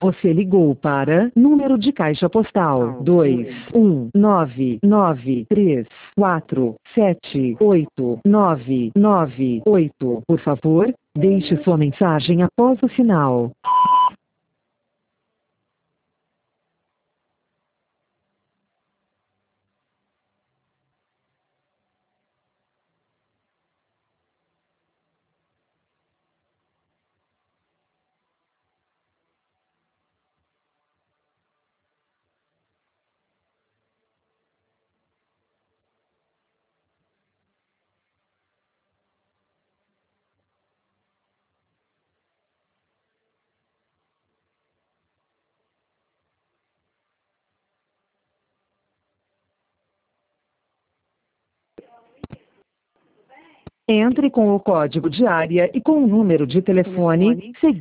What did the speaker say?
Você ligou para número de caixa postal 21993478998. Por favor, deixe sua mensagem após o sinal. Entre com o código de área e com o número de telefone seguido.